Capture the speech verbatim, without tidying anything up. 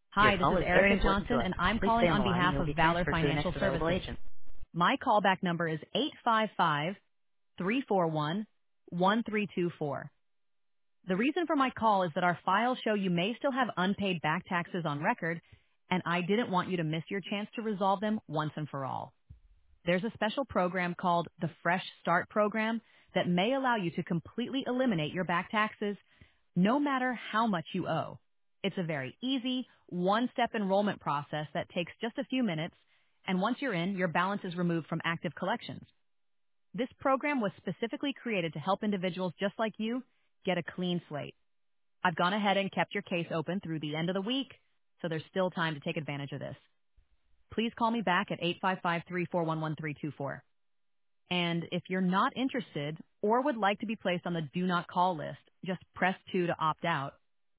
Your Hi, this call is is very Erica important to Johnson, us. and I'm Please stay calling on the on line and behalf you'll of be Valor transferred to the Financial next available Services. agent. My callback number is eight five five, three four one, one three two four. The reason for my call is that our files show you may still have unpaid back taxes on record, and I didn't want you to miss your chance to resolve them once and for all. There's a special program called the Fresh Start Program that may allow you to completely eliminate your back taxes no matter how much you owe. It's a very easy, one-step enrollment process that takes just a few minutes, and once you're in, your balance is removed from active collections. This program was specifically created to help individuals just like you get a clean slate. I've gone ahead and kept your case open through the end of the week, so there's still time to take advantage of this. Please call me back at eight five five, three four one, one three two four. And if you're not interested or would like to be placed on the do not call list, just press two to opt out.